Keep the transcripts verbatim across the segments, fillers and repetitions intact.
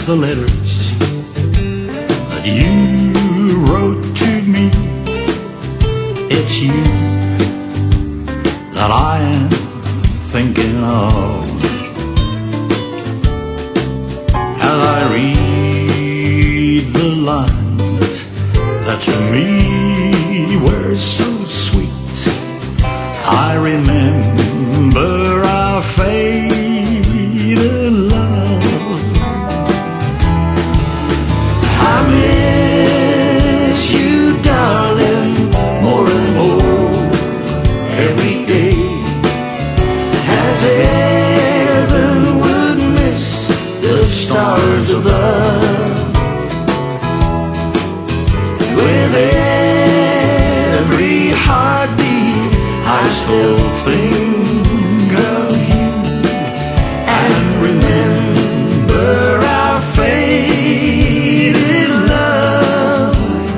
the letters that you wrote to me. It's you that I am thinking of as I read the lines that to me were so sweet. I remember our faded love. I miss you, darling, more and more every day, as heaven would miss the stars above. With every heartbeat I still think of you and remember our faded love.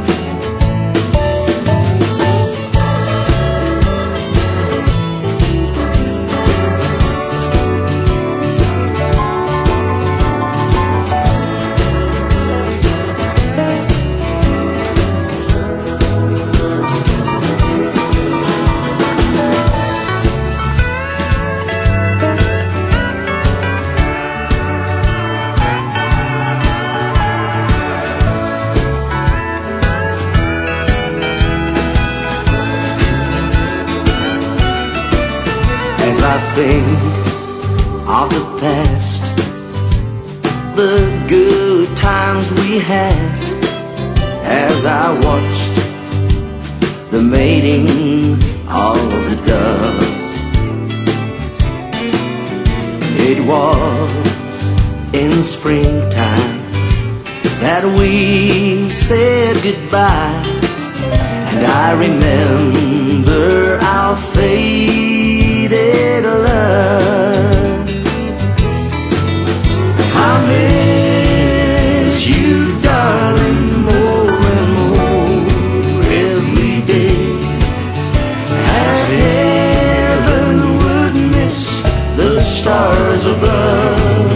As I think of the past, the good times we had, as I watched the mating of the doves. It was in springtime that we said goodbye, and I remember our faded love. I miss you, darling, more and more every day, as heaven would miss the stars above.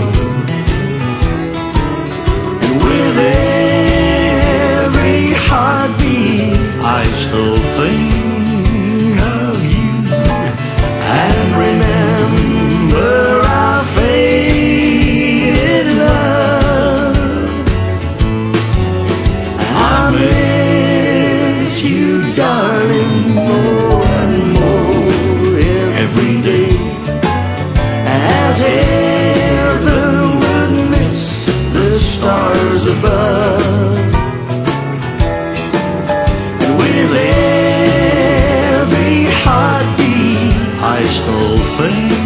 And with every heartbeat I still think of you and remember our faded love. I miss you, darling, more and more every day, as heaven would miss the stars above. And with every heartbeat I still think